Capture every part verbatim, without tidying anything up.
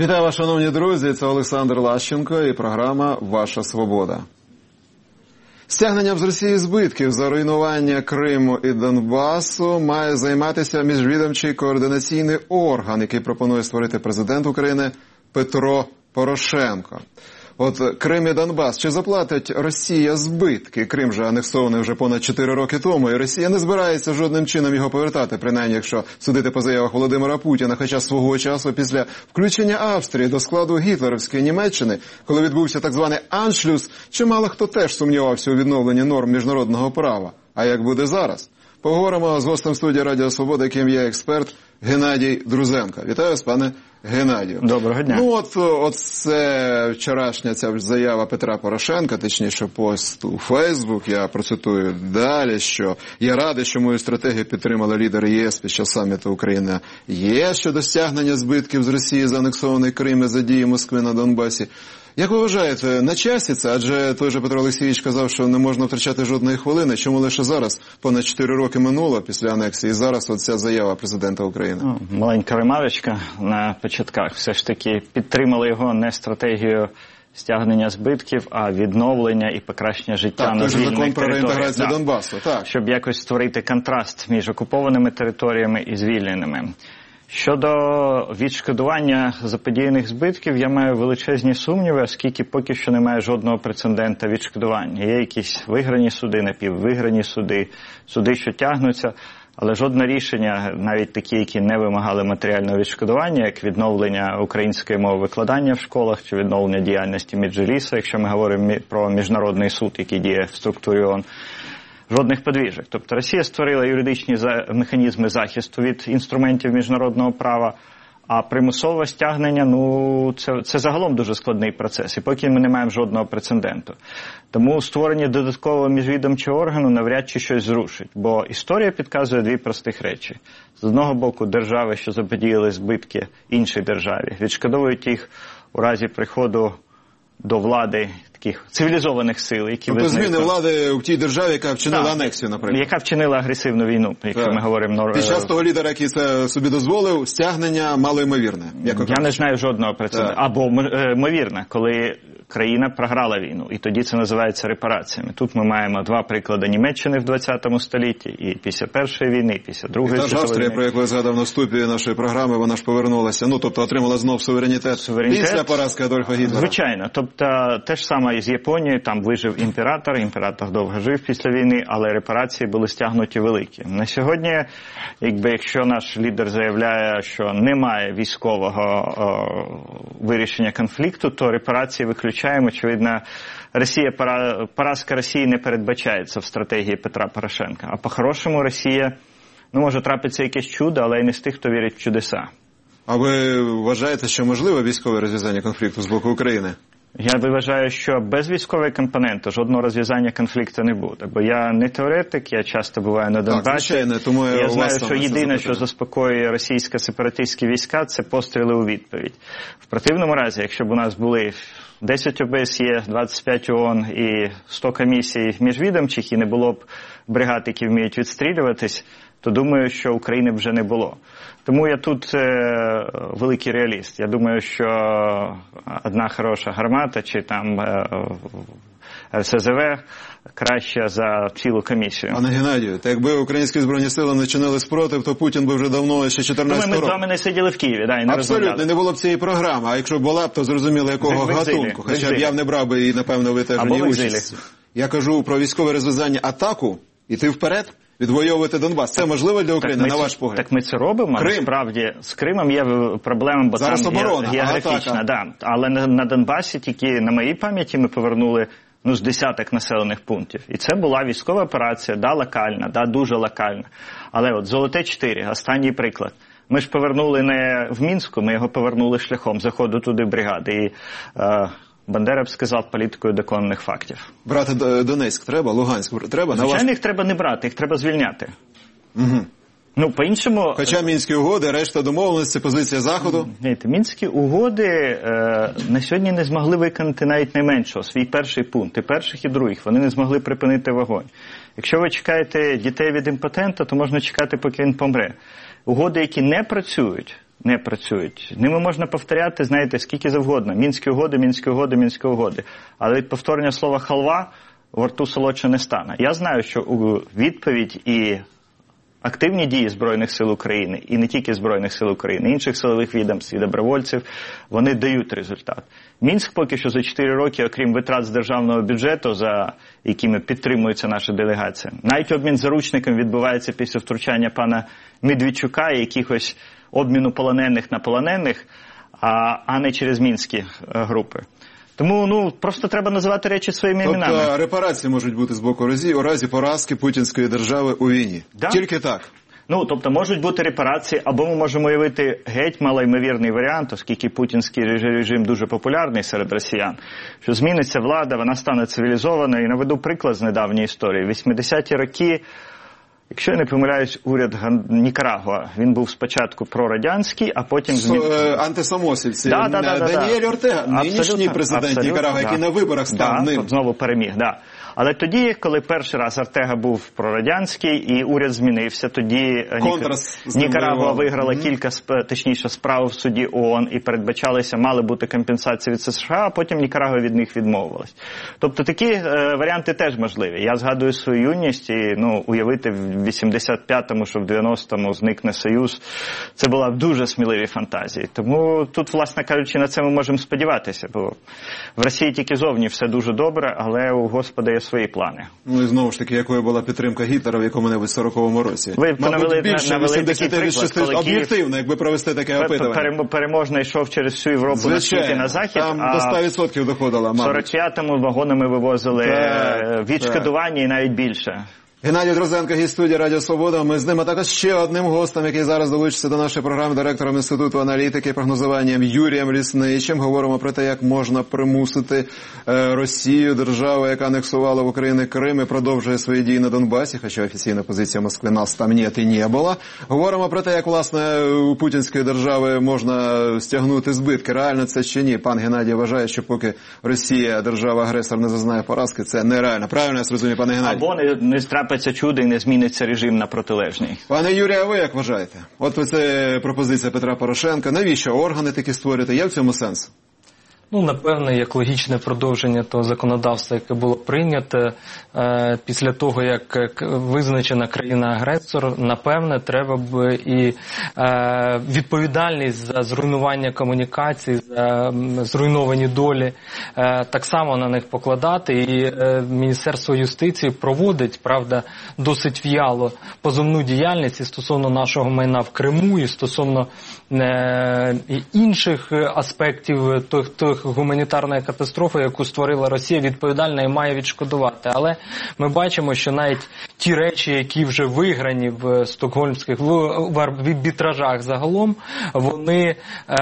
Вітаю вас, шановні друзі, це Олександр Лащенко і програма «Ваша свобода». Стягненням з Росії збитків за руйнування Криму і Донбасу має займатися міжвідомчий координаційний орган, який пропонує створити президент України Петро Порошенко. От Крим і Донбас, чи заплатить Росія збитки? Крим же анексований вже понад чотири роки тому, і Росія не збирається жодним чином його повертати, принаймні, якщо судити по заявах Володимира Путіна, хоча свого часу після включення Австрії до складу гітлерівської Німеччини, коли відбувся так званий аншлюс, чимало хто теж сумнівався у відновленні норм міжнародного права. А як буде зараз? Поговоримо з гостем студії Радіо Свобода, яким є експерт Геннадій Друзенко. Вітаю вас, пане Геннадію. Доброго дня. Ну от, от це вчорашня ця заява Петра Порошенка, точніше пост у Фейсбук, я процитую далі, що я радий, що мою стратегію підтримали лідери ЄС під час саміту Україна-ЄС щодо стягнення збитків з Росії за анексований Крим і за дії Москви на Донбасі. Як ви вважаєте, на часі це? Адже той же Петро Олексійович казав, що не можна втрачати жодної хвилини. Чому лише зараз, понад чотири роки минуло після анексії, і зараз оця заява президента України? Ну, маленька ремарочка на початках. Все ж таки підтримали його не стратегію стягнення збитків, а відновлення і покращення життя так, на звільнених територіях. Так, закон про реінтеграцію Донбасу. Так. Щоб якось створити контраст між окупованими територіями і звільненими. Щодо відшкодування заподіяних збитків, я маю величезні сумніви, оскільки поки що немає жодного прецедента відшкодування. Є якісь виграні суди, напіввиграні суди, суди, що тягнуться, але жодне рішення, навіть такі, які не вимагали матеріального відшкодування, як відновлення української мови викладання в школах чи відновлення діяльності Меджлісу, якщо ми говоримо про міжнародний суд, який діє в структурі ООН, жодних подвіжок. Тобто Росія створила юридичні механізми захисту від інструментів міжнародного права, а примусове стягнення, ну, це, це загалом дуже складний процес, і поки ми не маємо жодного прецеденту. Тому створення додаткового міжвідомчого органу навряд чи щось зрушить, бо історія підказує дві простих речі. З одного боку, держави, що заподіяли збитки іншій державі, відшкодовують їх у разі приходу до влади таких цивілізованих сил, які тобто визнають... зміни влади в тій державі, яка вчинила так, анексію, наприклад. Яка вчинила агресивну війну, якщо так. ми говоримо... Під час того лідера, який це собі дозволив, стягнення малоймовірне. Я кажуть. не знаю жодного прецеденту. Або ймовірне, коли країна програла війну, і тоді це називається репараціями. Тут ми маємо два приклади Німеччини в двадцятому столітті, і після Першої війни, і після Другої світової війни. І та ж Австрія, про яку я згадав на вступі нашої програми, вона ж повернулася, ну, тобто отримала знов суверенітет, суверенітет після поразки Адольфа Гітлера. Звичайно, тобто те ж саме з Японією, там вижив імператор, імператор довго жив після війни, але репарації були стягнуті великі. На сьогодні, якби якщо наш лідер заявляє, що немає військового о, вирішення конфлікту, то репарації виключаємо. Очевидно, Росія, поразка Росії не передбачається в стратегії Петра Порошенка. А по-хорошому Росія, ну, може трапиться якесь чудо, але й не з тих, хто вірить в чудеса. А ви вважаєте, що можливе військове розв'язання конфлікту з боку України? Я вважаю, що без військової компоненти жодного розв'язання конфлікту не буде. Бо я не теоретик, я часто буваю на Донбасі. Так, звичайно, тому я, я у знаю, вас що єдине, що заспокоює російсько-сепаратистські війська, це постріли у відповідь. В противному разі, якщо б у нас були десять О Б С Є, двадцять п'ять ООН і сто комісій міжвідомчих, і не було б бригад, які вміють відстрілюватись, то думаю, що України б вже не було. Тому я тут е, великий реаліст. Я думаю, що одна хороша гармата чи там е, Р С З В краще за цілу комісію. Пане Геннадію, та якби українські збройні сили не чинили спротив, то Путін би вже давно, ще чотирнадцятого року. Ми з вами не сиділи в Києві, да, і не абсолютно, розмовляли. Не було б цієї програми, а якщо б була б, то зрозуміло, якого гатунку. Хоча б я б не брав би і, напевно, ви теж не участь. Я кажу про військове розв'язання атаку, іти вперед, відвоювати Донбас. Це можливо для України, на ваш погляд? Так ми це робимо. Крим. Насправді, з Кримом є проблема, бо зараз там оборона, географічна. Да. Але на, на Донбасі тільки, на моїй пам'яті, ми повернули ну, з десяток населених пунктів. І це була військова операція, да, локальна, да, дуже локальна. Але от Золоте чотири, останній приклад. Ми ж повернули не в Мінську, ми його повернули шляхом заходу туди бригади. І, е, Бандера б сказав політикою доконаних фактів. Брати Донецьк треба, Луганськ треба? Звичайно, їх треба не брати, їх треба звільняти. Угу. Ну, по-іншому... Хоча Мінські угоди, решта домовленості, позиція Заходу. Знаєте, Мінські угоди е, на сьогодні не змогли виконати навіть найменшого, свій перший пункт, і перших, і других. Вони не змогли припинити вогонь. Якщо ви чекаєте дітей від імпотента, то можна чекати, поки він помре. Угоди, які не працюють, не працюють. Ними можна повторяти, знаєте, скільки завгодно. Мінські угоди, Мінські угоди, Мінські угоди. Але від повторення слова «халва» во рту солодше не стане. Я знаю, що у відповідь і активні дії Збройних сил України, і не тільки Збройних сил України, інших силових відомств і добровольців, вони дають результат. Мінськ поки що за чотири роки, окрім витрат з державного бюджету, за якими підтримується наша делегація, навіть обмін заручниками відбувається після втручання пана Медведчука і якихось обміну полонених на полонених, а, а не через мінські групи. Тому, ну, просто треба називати речі своїми тобто, іменами. Тобто репарації можуть бути з боку Росії у разі поразки путінської держави у війні? Да. Тільки так? Ну, тобто, можуть бути репарації, або ми можемо уявити геть малоймовірний варіант, оскільки путінський режим дуже популярний серед росіян, що зміниться влада, вона стане цивілізованою. І наведу приклад з недавньої історії. вісімдесяті роки, якщо я не помиляюсь, уряд Нікарагуа, він був спочатку прорадянський, а потім... Змін... Антисамосівці. Да, да, да, Даніель да, Ортега, нинішній президент Нікарагуа, який да. на виборах став да, ним. Знову переміг, да. Але тоді, коли перший раз Ортега був прорадянський і уряд змінився, тоді Нікарагуа виграла mm-hmm. кілька, точніше, справ в суді ООН і передбачалися, мали бути компенсації від США, а потім Нікарагуа від них відмовилась. Тобто такі е, варіанти теж можливі. Я згадую свою юність і, ну, уявити в вісімдесят п'ятому, що в дев'яностому зникне Союз, це була дуже сміливі фантазії. Тому тут, власне кажучи, на це ми можемо сподіватися, бо в Росії тільки зовні все дуже добре, але у Господа є свої плани. Ну і знову ж таки, якою була підтримка Гітлера в якому-небудь сороковому році? Ви Мабуть, більше вісімдесят від шістдесят об'єктивно, якби провести таке опитування. Переможно йшов через всю Європу, звичайно, наскільки на захід, там а до ста відсотків доходило, мабуть. В сорок п'ятому вагонами вивозили так, відшкодування так. і навіть більше. Геннадій Друзенко, гість студії Радіо Свобода. Ми з ним, а також ще одним гостем, який зараз долучиться до нашої програми, директором Інституту аналітики і прогнозування Юрієм Лісничим. Говоримо про те, як можна примусити е, Росію, державу, яка анексувала в Україні Крим і продовжує свої дії на Донбасі, хоча офіційна позиція Москви нас там нет і не була. Говоримо про те, як, власне, у путінської держави можна стягнути збитки. Реально це чи ні? Пан Геннадій вважає, що поки Росія, держава-агресор, не зазнає поразки, це нереально. Правильно я зрозумів, пане Геннадій? Або не, не трапиться чудо і не зміниться режим на протилежний. Пане Юрію, а ви як вважаєте? От це пропозиція Петра Порошенка. Навіщо органи такі створювати? Є в цьому сенс? Ну, напевне, як логічне продовження того законодавства, яке було прийнято е, після того, як визначена країна-агресор, напевне, треба б і е, відповідальність за зруйнування комунікацій, за зруйновані долі, е, так само на них покладати. І е, Міністерство юстиції проводить, правда, досить в'яло позовну діяльність і стосовно нашого майна в Криму, і стосовно е, інших аспектів тих, тих гуманітарної катастрофи, яку створила Росія, відповідальна і має відшкодувати. Але ми бачимо, що навіть ті речі, які вже виграні в стокгольмських, в арбітражах загалом, вони,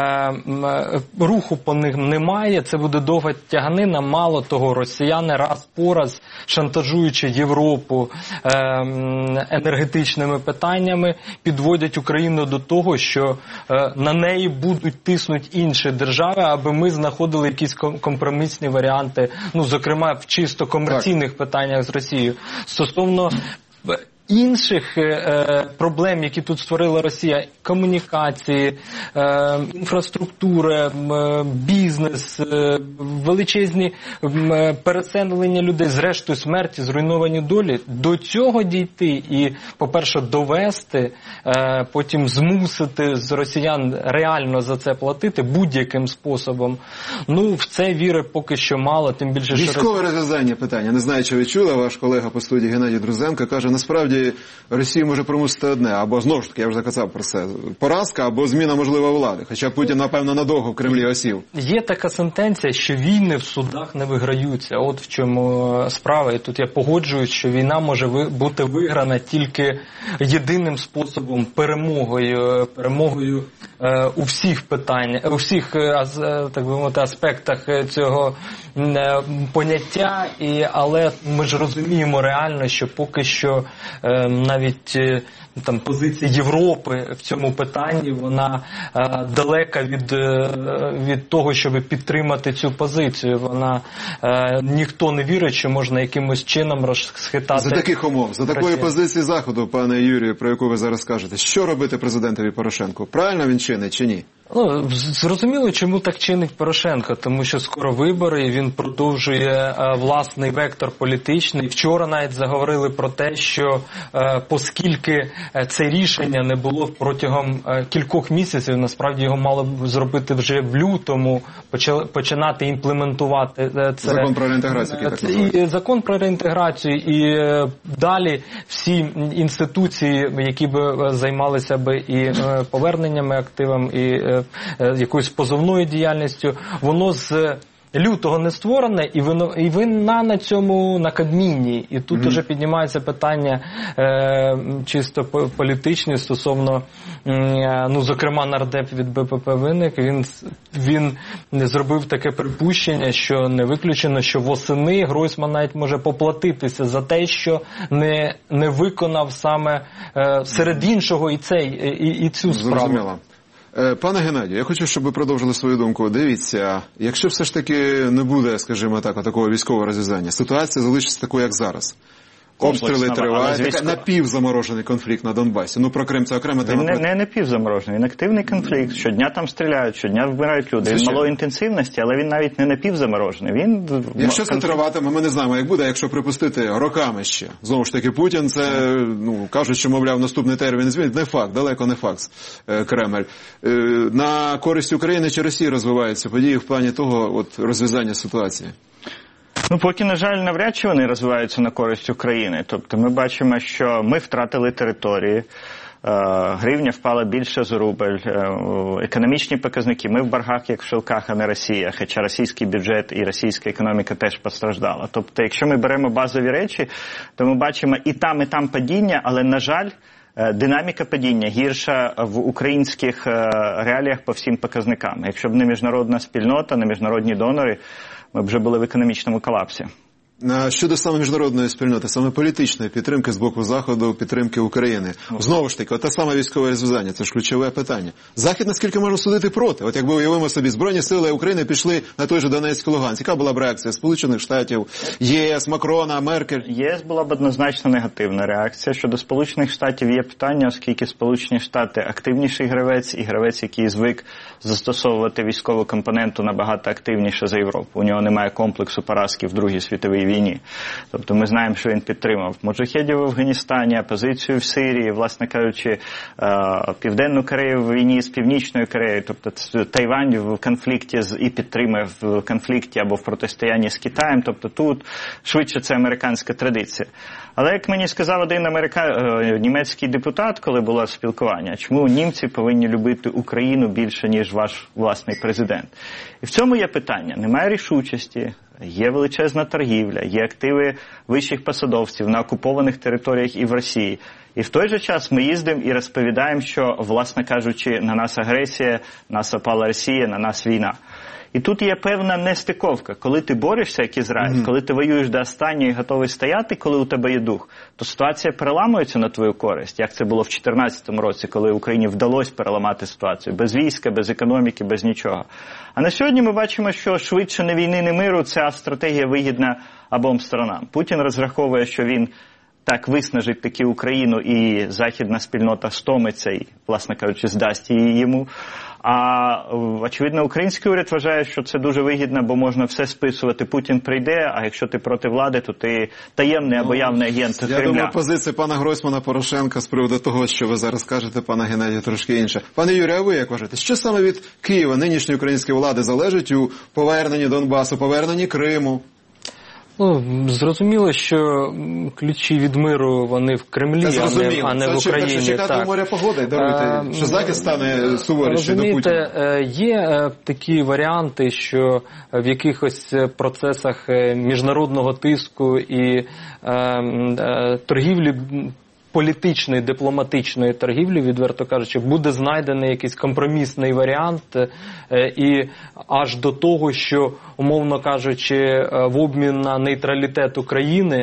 е, руху по них немає, це буде довга тяганина. Мало того, росіяни раз по раз, шантажуючи Європу е, енергетичними питаннями, підводять Україну до того, що е, на неї будуть тиснути інші держави, аби ми знаходили якісь компромісні варіанти, ну, зокрема, в чисто комерційних так. питаннях з Росією. Стосовно інших е, проблем, які тут створила Росія, комунікації, е, інфраструктура, е, бізнес, е, величезні е, переселення людей, зрештою смерті, зруйновані долі, до цього дійти і, по-перше, довести, е, потім змусити з росіян реально за це платити будь-яким способом, ну, в це віри поки що мало, тим більше, що... Військове розв'язання питання. Не знаю, чи ви чули, ваш колега по студії Геннадій Друзенко каже, насправді Росію може примусити одне, або, знову ж таки, я вже казав про це, поразка, або зміна, можливо, влади. Хоча Путін, напевно, надовго в Кремлі осів. Є така сентенція, що війни в судах не виграються. От в чому справа. І тут я погоджуюсь, що війна може бути виграна тільки єдиним способом, перемогою, перемогою е, у всіх питаннях, у всіх, е, так би мовити, аспектах цього е, поняття. І, але ми ж розуміємо реально, що поки що е, навіть там позиція Європи в цьому питанні, вона е, далека від, е, від того, щоб підтримати цю позицію. Вона, е, ніхто не вірить, що можна якимось чином розхитати... За таких умов, за такої позиції Заходу, пане Юрію, про яку ви зараз кажете, що робити президентові Порошенку? Правильно він чинить чи ні? Ну, зрозуміло, чому так чинить Порошенко, тому що скоро вибори, і він продовжує е, власний вектор політичний. Вчора навіть заговорили про те, що е, оскільки це рішення не було протягом е, кількох місяців, насправді його мало б зробити вже в лютому, почали, починати імплементувати це. Закон про реінтеграцію, який так називається. І закон про реінтеграцію, і е, далі всі інституції, які б займалися б і е, поверненнями активам, і е, якоюсь позовною діяльністю, воно з лютого не створене, і воно і вина на цьому на Кабміні. І тут mm-hmm. уже піднімається питання е, чисто політичні стосовно, е, ну, зокрема, нардеп від Б П П Винник, він, він зробив таке припущення, що не виключено, що восени Гройсман навіть може поплатитися за те, що не, не виконав саме е, серед іншого і, цей, і, і цю справу. Зрозуміло. Пане Геннадію, я хочу, щоб ви продовжили свою думку. Дивіться, якщо все ж таки не буде, скажімо так, такого військового розв'язання, ситуація залишиться такою, як зараз. Обстріли тривають, такий напівзаморожений конфлікт на Донбасі. Ну, про Крим це окрема тема. Він не, не напівзаморожений, він активний конфлікт. Щодня там стріляють, щодня вбирають люди. Він малої інтенсивності, але він навіть не напівзаморожений. Він Якщо це конфлікт... триватиме, ми не знаємо, як буде, якщо припустити роками ще. Знову ж таки, Путін, це, ну, кажуть, що, мовляв, наступний термін змінить. Не факт, далеко не факт, Кремль. На користь України чи Росії розвиваються події в плані того, от, розв'язання ситуації? Ну, поки, на жаль, навряд чи вони розвиваються на користь України. Тобто ми бачимо, що ми втратили території, гривня впала більше за рубль, економічні показники. Ми в боргах, як в шелках, а не Росія, хоча російський бюджет і російська економіка теж постраждала. Тобто, якщо ми беремо базові речі, то ми бачимо і там, і там падіння, але, на жаль, динаміка падіння гірша в українських реаліях по всім показникам. Якщо б не міжнародна спільнота, не міжнародні донори, ми б вже були в економічному колапсі. Щодо саме міжнародної спільноти, саме політичної підтримки з боку Заходу, підтримки України. Знову ж таки, те саме військове розв'язання, це ж ключове питання. Захід наскільки може судити проти? От якби уявимо собі, Збройні сили України пішли на той же Донецьк і Луганськ. Яка була б реакція Сполучених Штатів, ЄС, Макрона, Меркель? ЄС була б однозначно негативна реакція. Щодо Сполучених Штатів є питання, оскільки Сполучені Штати активніший гравець і гравець, який звик застосовувати військову компоненту набагато активніше за Європу. У нього немає комплексу поразки в Другій світовій війні. Тобто ми знаємо, що він підтримав моджахедів в Афганістані, опозицію в Сирії, власне кажучи, Південну Корею в війні з Північною Кореєю, тобто Тайвань в конфлікті і підтримав в конфлікті або в протистоянні з Китаєм, тобто тут швидше це американська традиція. Але, як мені сказав один америка... німецький депутат, коли було спілкування, чому німці повинні любити Україну більше, ніж ваш власний президент? І в цьому є питання. Немає рішучості, є величезна торгівля, є активи вищих посадовців на окупованих територіях і в Росії. І в той же час ми їздимо і розповідаємо, що, власне кажучи, на нас агресія, нас опала Росія, на нас війна. І тут є певна нестиковка. Коли ти борешся, як Ізраїль, mm-hmm. коли ти воюєш до останнього і готовий стояти, коли у тебе є дух, то ситуація переламується на твою користь, як це було в дві тисячі чотирнадцятому році, коли Україні вдалося переламати ситуацію. Без війська, без економіки, без нічого. А на сьогодні ми бачимо, що швидше не війни, не миру, ця стратегія вигідна обом сторонам. Путін розраховує, що він так виснажить таки Україну, і західна спільнота стомиться і, власне кажучи, здасть її йому. А, очевидно, український уряд вважає, що це дуже вигідно, бо можна все списувати. Путін прийде, а якщо ти проти влади, то ти таємний або явний агент Кремля. Я думаю, позиція пана Гройсмана, Порошенка з приводу того, що ви зараз кажете, пана Геннадія, трошки інше. Пане Юрію, а ви як вважаєте, що саме від Києва, нинішньої української влади, залежить у поверненні Донбасу, поверненні Криму? Ну, зрозуміло, що ключі від миру, вони в Кремлі, а не, а не в Україні. Це чекати моря погоди, даруйте, що захист стане суворіший до Путіна. Розумієте, є такі варіанти, що в якихось процесах міжнародного тиску і е, е, торгівлі, політичної, дипломатичної торгівлі, відверто кажучи, буде знайдений якийсь компромісний варіант, і аж до того, що, умовно кажучи, в обмін на нейтралітет України,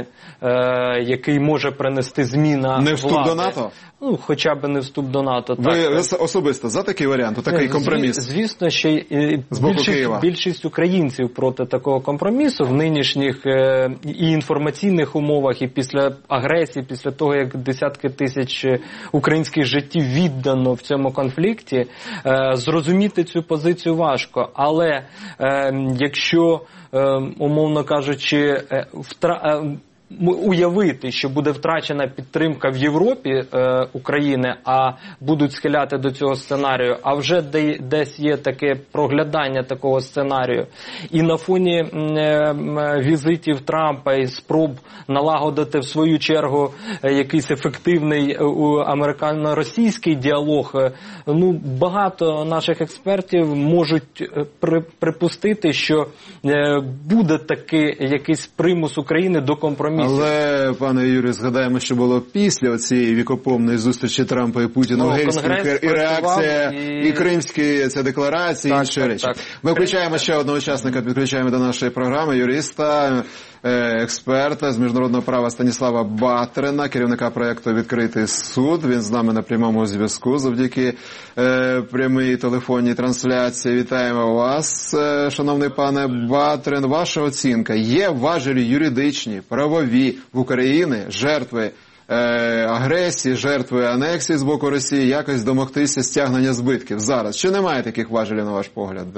який може принести зміна влади. Не вступ до НАТО? Ну, хоча б не вступ до НАТО. Ви так. Особисто за такий варіант, такий компроміс? Звісно, що більшість, більшість українців проти такого компромісу в нинішніх і інформаційних умовах, і після агресії, після того, як десятки тисяч українських життів віддано в цьому конфлікті, зрозуміти цю позицію важко. Але якщо, умовно кажучи, втра... уявити, що буде втрачена підтримка в Європі е, України, а будуть схиляти до цього сценарію, а вже де, десь є таке проглядання такого сценарію. І на фоні е, е, візитів Трампа і спроб налагодити в свою чергу е, якийсь ефективний е, американо-російський діалог, е, ну, багато наших експертів можуть е, при, припустити, що е, буде такий якийсь примус України до компромісу. Але, пане Юрію, згадаємо, що було після цієї вікопомної зустрічі Трампа і Путіна ну, в Гельсінкі, і реакція, і... і кримські ця декларації, і інші так, речі. Так. Ми включаємо ще одного учасника, підключаємо до нашої програми, юриста, експерта з міжнародного права Станіслава Батрина, керівника проєкту «Відкритий суд». Він з нами на прямому зв'язку завдяки е, прямій телефонній трансляції. Вітаємо вас, е, шановний пане Батрин. Ваша оцінка. Є важелі юридичні, правові в Україні жертви е, агресії, жертви анексії з боку Росії, якось домогтися стягнення збитків зараз? Чи немає таких важелів, на ваш погляд?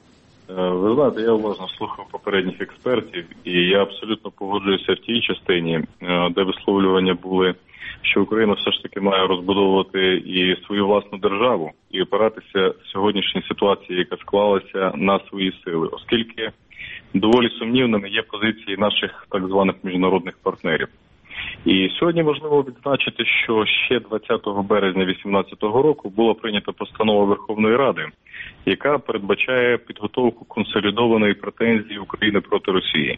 Ви знаєте, я уважно слухав попередніх експертів, і я абсолютно погоджуюся в тій частині, де висловлювання були, що Україна все ж таки має розбудовувати і свою власну державу, і опиратися в сьогоднішній ситуації, яка склалася, на свої сили, оскільки доволі сумнівними є позиції наших так званих міжнародних партнерів. І сьогодні важливо відзначити, що ще двадцятого березня дві тисячі вісімнадцятого року була прийнята постанова Верховної Ради, яка передбачає підготовку консолідованої претензії України проти Росії.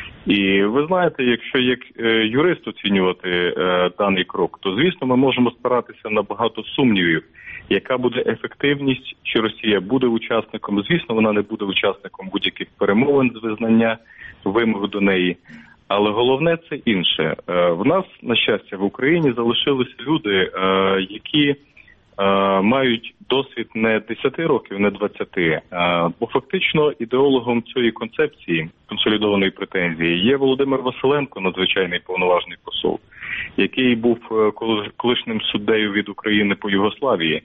І ви знаєте, якщо як юрист оцінювати е, даний крок, то, звісно, ми можемо спиратися на багато сумнівів, яка буде ефективність, чи Росія буде учасником. Звісно, вона не буде учасником будь-яких перемовин з визнання вимог до неї. Але головне це інше. В нас, на щастя, в Україні залишилися люди, які мають досвід не десяти років, не двадцяти. Бо фактично ідеологом цієї концепції консолідованої претензії є Володимир Василенко, надзвичайний повноважний посол, який був колишнім суддею від України по Югославії.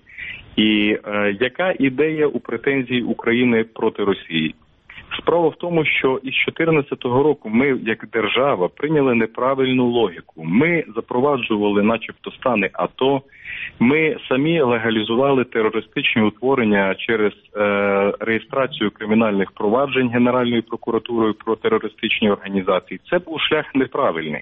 І яка ідея у претензії України проти Росії? Справа в тому, що із дві тисячі чотирнадцятого року ми, як держава, прийняли неправильну логіку. Ми запроваджували начебто стани АТО, ми самі легалізували терористичні утворення через е, реєстрацію кримінальних проваджень Генеральною прокуратурою про терористичні організації. Це був шлях неправильний.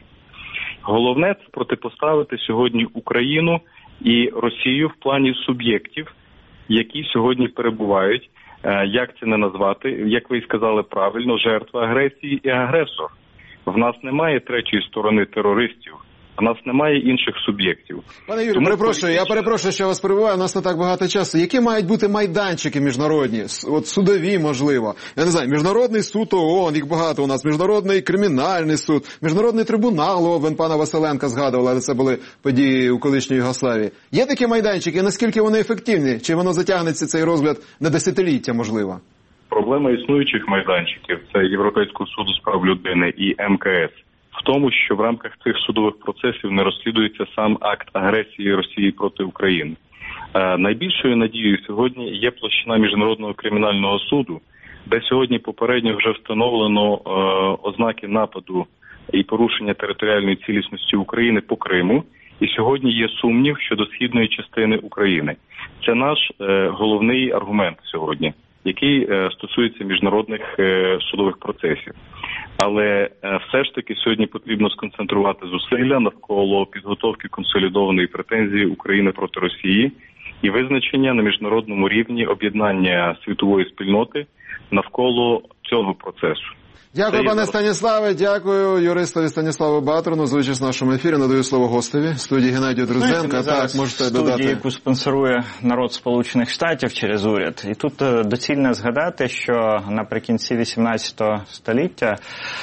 Головне – це протипоставити сьогодні Україну і Росію в плані суб'єктів, які сьогодні перебувають. Як це не назвати? Як ви сказали правильно, жертва агресії і агресор. В нас немає третьої сторони терористів, в нас немає інших суб'єктів. Пане Юрію, Тому перепрошую, я перепрошую, що я вас перебуваю, у нас не так багато часу. Які мають бути майданчики міжнародні? От судові, можливо. Я не знаю, Міжнародний суд ООН, їх багато у нас, Міжнародний кримінальний суд, Міжнародний трибунал ООН, пана Василенка згадували, але це були події у колишньої Югославії. Є такі майданчики, наскільки вони ефективні? Чи воно затягнеться, цей розгляд, на десятиліття, можливо? Проблема існуючих майданчиків – це Європейського суду з прав людини і Ем Ка Ес. В тому, що в рамках цих судових процесів не розслідується сам акт агресії Росії проти України. Е, найбільшою надією сьогодні є площина Міжнародного кримінального суду, де сьогодні попередньо вже встановлено е, ознаки нападу і порушення територіальної цілісності України по Криму. І сьогодні є сумнів щодо східної частини України. Це наш е, головний аргумент сьогодні, який е, стосується міжнародних е, судових процесів. Але е, все ж таки сьогодні потрібно сконцентрувати зусилля навколо підготовки консолідованої претензії України проти Росії і визначення на міжнародному рівні об'єднання світової спільноти навколо цього процесу. Дякую, пане Станіславе, дякую юристові Станіславу Батрину за участь в нашому ефірі. Надаю слово гостеві, студії Геннадію Друзенка. Так, можете студії, додати. Яку спонсорує народ Сполучених Штатів через уряд. І тут доцільно згадати, що наприкінці вісімнадцятого століття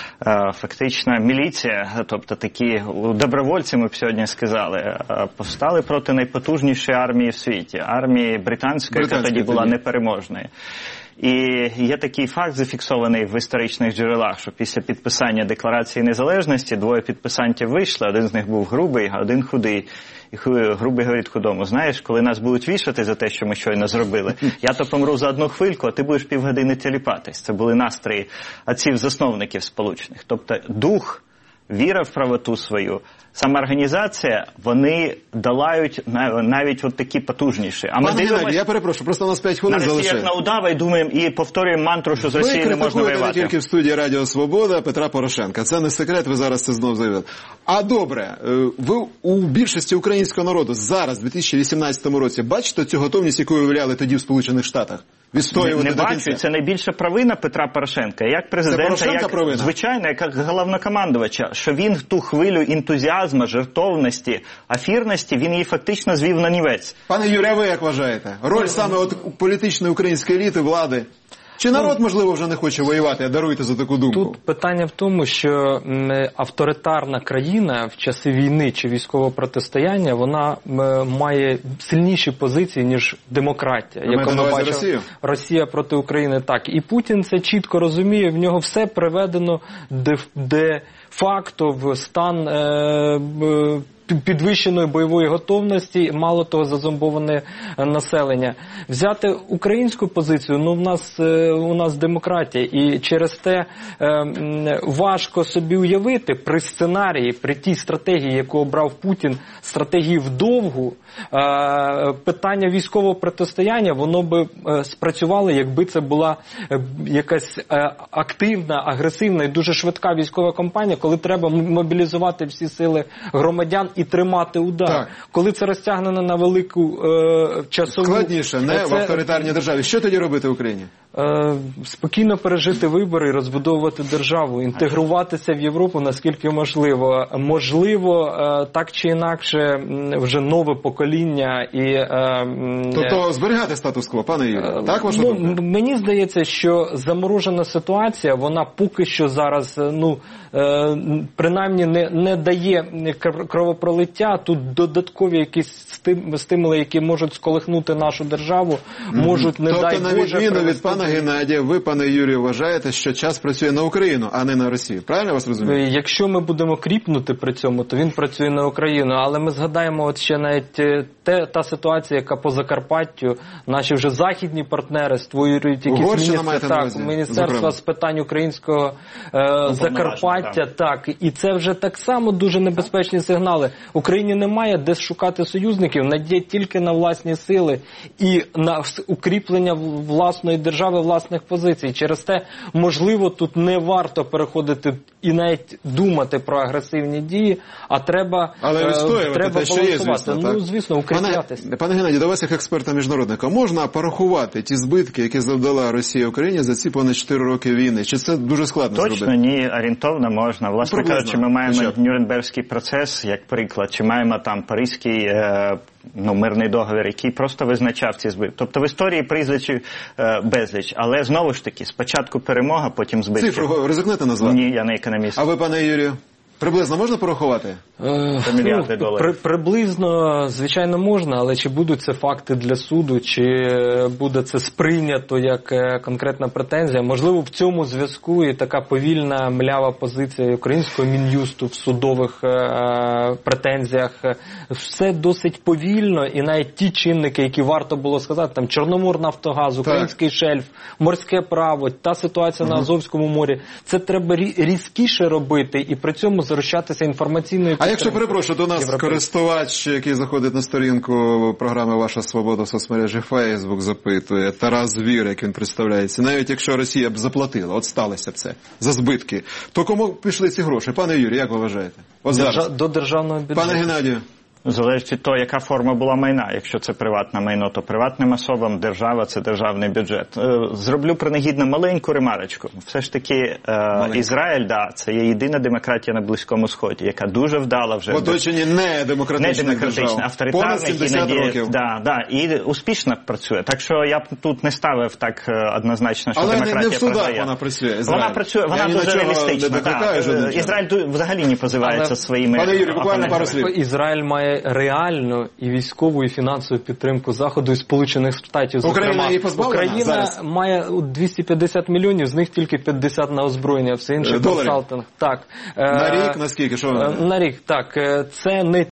фактично міліція, тобто такі добровольці, ми б сьогодні сказали, повстали проти найпотужнішої армії в світі, армії британської, яка тоді була непереможною. І є такий факт, зафіксований в історичних джерелах, що після підписання Декларації Незалежності двоє підписантів вийшли, один з них був грубий, а один худий. І грубий говорить худому: знаєш, коли нас будуть вішати за те, що ми щойно зробили, я то помру за одну хвильку, а ти будеш півгодини тіліпатись. Це були настрої отців-засновників сполучених. Тобто дух, віра в правоту свою, сама організація, вони долають навіть от такі потужніші. А ми Пане дивимося, Геннадій, я перепрошую, просто у нас п'ять хвилин залишається. На Росію як на удава і думаємо, і повторюємо мантру, що з Росією не можна воювати. Ви критикуєте не тільки в студії Радіо Свобода Петра Порошенка. Це не секрет, ви зараз це знов заявили. А добре, ви у більшості українського народу зараз, в дві тисячі вісімнадцятому році, бачите цю готовність, яку ви виявляли тоді в Сполучених Штатах? Відстоювати не до бачу, кінця? це найбільша провина Петра Порошенка. Як президента, як, провина? звичайно, як головнокомандувача, що він в ту хвилю ентузіазму, жертовності, афірності, він її фактично звів на нівець. Пане Юрію, а ви як вважаєте? Роль саме от політичної української еліти, влади? Чи народ, можливо, вже не хоче воювати, а даруйте за таку думку? Тут питання в тому, що авторитарна країна в часи війни чи військового протистояння, вона має сильніші позиції, ніж демократія. Яку ми бачимо Росію? Росія проти України, так. І Путін це чітко розуміє, в нього все приведено де-факто в стан е, підвищеної бойової готовності, мало того, зазомбоване населення. Взяти українську позицію, ну, в нас, у нас демократія, і через те е, важко собі уявити при сценарії, при тій стратегії, яку обрав Путін, стратегії вдовгу, е, питання військового протистояння, воно би е, спрацювало, якби це була е, якась е, активна, агресивна і дуже швидка військова кампанія, коли треба мобілізувати всі сили громадян і тримати удар. Так. Коли це розтягнено на велику е, часову... Складніше, не це... в авторитарній державі. Що тоді робити в Україні? Е, спокійно пережити вибори і розбудовувати державу, інтегруватися в Європу наскільки можливо. Можливо, е, так чи інакше, вже нове покоління і... Е, тобто зберігати статус-кво, пане Юрію? Так, ваша ну, думка? Мені здається, що заморожена ситуація, вона поки що зараз, ну, е, принаймні не, не дає кровопролиття. Тут додаткові якісь стимули, які можуть сколихнути нашу державу, можуть, не тобто, дай Боже... Тобто, на відміну від пана Геннадія, ви, пане Юрію, вважаєте, що час працює на Україну, а не на Росію. Правильно я вас розумію? Якщо ми будемо кріпнути при цьому, то він працює на Україну. Але ми згадаємо от ще навіть те, та ситуація, яка по Закарпаттю, наші вже західні партнери створюють якісь міністр... так, міністерства з питань українського е, Закарпаття. Так. І це вже так само дуже небезпечні сигнали. Україні немає де шукати союзників, надія тільки на власні сили і на укріплення власної держави, власних позицій. Через те, можливо, тут не варто переходити і навіть думати про агресивні дії, а треба, але відстоювати треба те, що є, звісно. Ну, так. звісно, укріплятися. Пане, пане Геннадій, до вас як експерта-міжнародника, можна порахувати ті збитки, які завдала Росія Україні за ці понад чотири роки війни? Чи це дуже складно Точно, зробити? Точно, ні, орієнтовно можна. Власне Приблизно. кажучи, ми маємо Початку. Нюрнберзький процес, як приклад, чи маємо там Паризький е, ну, мирний договір, який просто визначав ці збитки. Тобто в історії прізвичів е, безліч, але знову ж таки, спочатку перемога, потім збитки. Цифру ризикнете назвати? Ні, я не економіст. А ви, пане Юрію? Приблизно можна порахувати? Е, мільярди ну, доларів. При, приблизно, звичайно, можна, але чи будуть це факти для суду, чи буде це сприйнято як конкретна претензія? Можливо, в цьому зв'язку і така повільна, млява позиція українського Мін'юсту в судових е, претензіях. Все досить повільно, і навіть ті чинники, які варто було сказати, там Чорноморнафтогаз, український так. шельф, морське право, та ситуація угу. на Азовському морі, це треба різкіше робити і при цьому заручатися інформаційною підтримкою. А якщо, перепрошую, до нас користувач, який заходить на сторінку програми «Ваша свобода» в соцмережі Facebook, запитує, Тарас Звір, як він представляється, навіть якщо Росія б заплатила, от сталося б це, за збитки, то кому пішли ці гроші? Пане Юрій, як ви вважаєте? От Держа... До державного бюджету. Пане Геннадію. Залежить від того, яка форма була майна. Якщо це приватне майно, то приватним особам, держава – це державний бюджет. Зроблю принагідно маленьку ремарочку. Все ж таки, е, Ізраїль, да, це є єдина демократія на Близькому Сході, яка дуже вдала вже... В оточенні не демократичних держав. Авторитарних і надіє, да, да, і успішно працює. Так що я б тут не ставив так однозначно, що але демократія не в судах програє. Вона працює. Ізраїль. Вона працює, вона я дуже реалістична. Да. Ізраїль взагалі не позивається але... своїми... Пане Юрій, буквально пару слів. Ізраїль має має реальну і військову, і фінансову підтримку Заходу і Сполучених Штатів. Україна її позбавлена Україна зараз? має двісті п'ятдесят мільйонів, з них тільки п'ятдесят на озброєння, все інше Доларів? консалтинг. Так. На рік, наскільки? Що? На рік, так. Це не